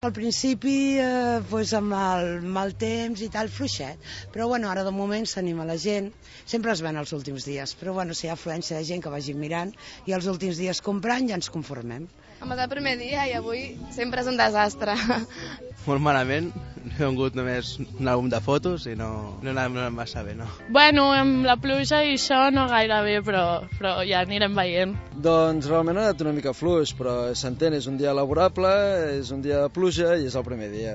Al principi, amb el mal temps i tal, fluixet, però bueno, ara de moment s'anima la gent, sempre es ven els últims dies, però bueno, si hi ha afluència de gent que vagi mirant i els últims dies comprant ja ens conformem. Home, del primer dia i avui sempre és un desastre. Molt malament, he vingut només un àlbum de fotos i no ha anat massa bé, no. Bueno, amb la pluja i això no gaire bé, però ja anirem veient. Doncs realment ha anat una mica fluix, però s'entén, és un dia laborable, és un dia de pluja i és el primer dia.